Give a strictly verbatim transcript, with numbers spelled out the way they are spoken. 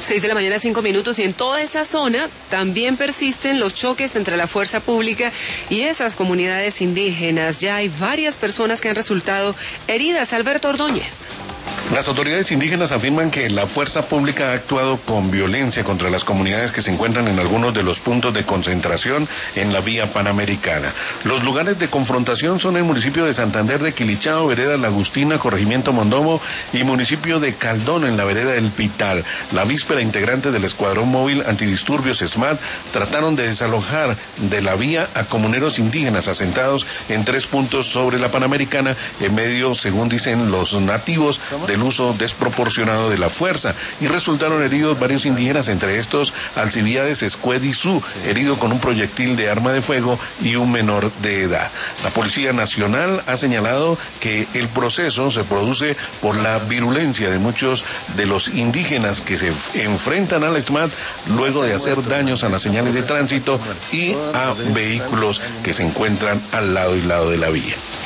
Seis de la mañana, cinco minutos, y en toda esa zona también persisten los choques entre la fuerza pública y esas comunidades indígenas. Ya hay varias personas que han resultado heridas. Alberto Ordóñez. Las autoridades indígenas afirman que la fuerza pública ha actuado con violencia contra las comunidades que se encuentran en algunos de los puntos de concentración en la vía panamericana. Los lugares de confrontación son el municipio de Santander de Quilichao, vereda La Agustina, corregimiento Mondomo, y municipio de Caldón en la vereda del Pital. La víspera, integrantes del Escuadrón Móvil Antidisturbios SMAT trataron de desalojar de la vía a comuneros indígenas asentados en tres puntos sobre la panamericana, en medio, según dicen los nativos, del uso desproporcionado de la fuerza, y resultaron heridos varios indígenas, entre estos Alcibiades Escuedizú, herido con un proyectil de arma de fuego, y un menor de edad. La Policía Nacional ha señalado que el proceso se produce por la virulencia de muchos de los indígenas que se enfrentan al SMAT luego de hacer daños a las señales de tránsito y a vehículos que se encuentran al lado y lado de la vía.